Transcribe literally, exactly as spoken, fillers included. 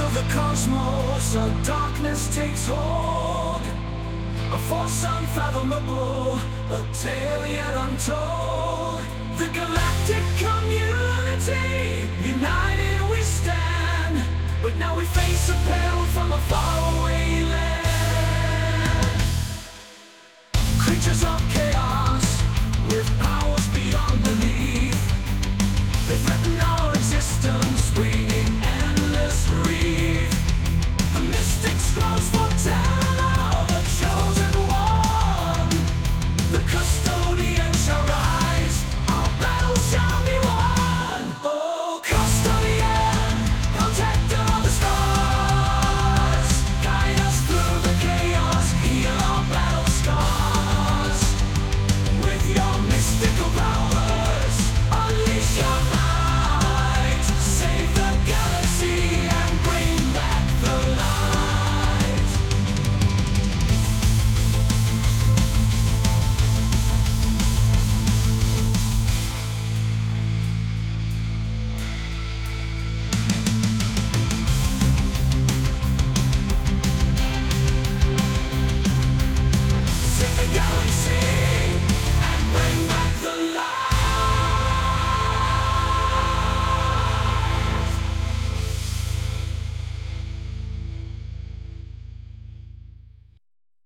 of the cosmos, a darkness takes hold. A force unfathomable, a tale yet untold. The galactic community, united we stand. But now we face a peril from a faraway